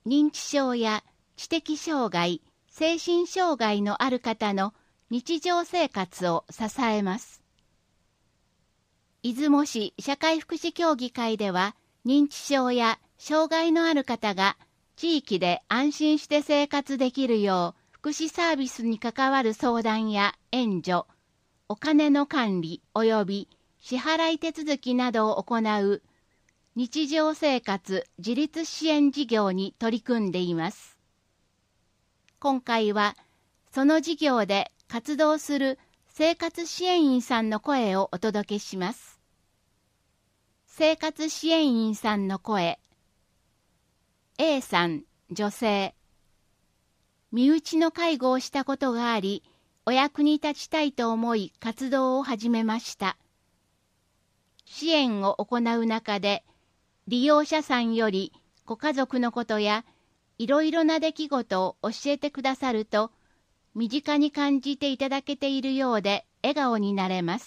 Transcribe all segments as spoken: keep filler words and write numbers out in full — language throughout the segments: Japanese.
認知症や知的障害、精神障害のある方の日常生活を支えます。出雲市社会福祉協議会では、認知症や障害のある方が地域で安心して生活できるよう、福祉サービスに関わる相談や援助、お金の管理及び支払い手続きなどを行う日常生活自立支援事業に取り組んでいます。今回はその事業で活動する生活支援員さんの声をお届けします。生活支援員さんの声。A さん、女性。身内の介護をしたことがあり、お役に立ちたいと思い活動を始めました。支援を行う中で、利用者さんよりご家族のことやいろいろな出来事を教えてくださると、身近に感じていただけているようで笑顔になれます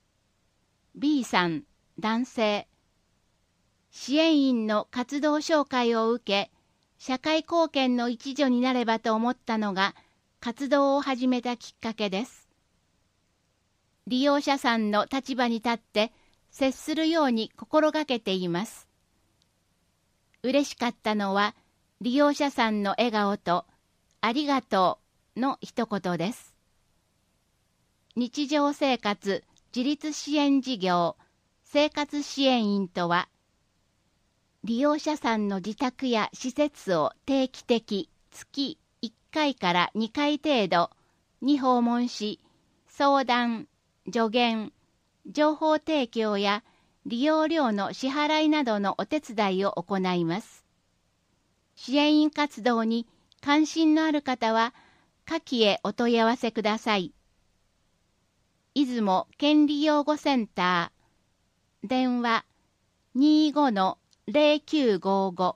。B さん、男性。支援員の活動紹介を受け、社会貢献の一助になればと思ったのが活動を始めたきっかけです。利用者さんの立場に立って接するように心がけています。嬉しかったのは利用者さんの笑顔とありがとうの一言です。日常生活自立支援事業生活支援員とは、利用者さんの自宅や施設を定期的月いっかいからにかい程度に訪問し、相談、助言、情報提供や利用料の支払いなどのお手伝いを行います。支援員活動に関心のある方は、下記へお問い合わせください。出雲権利養護センター、電話 にじゅうごのゼロきゅうごご。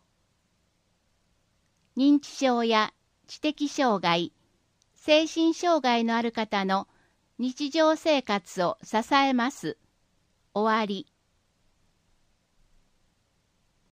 認知症や知的障害、精神障害のある方の日常生活を支えます。終わり。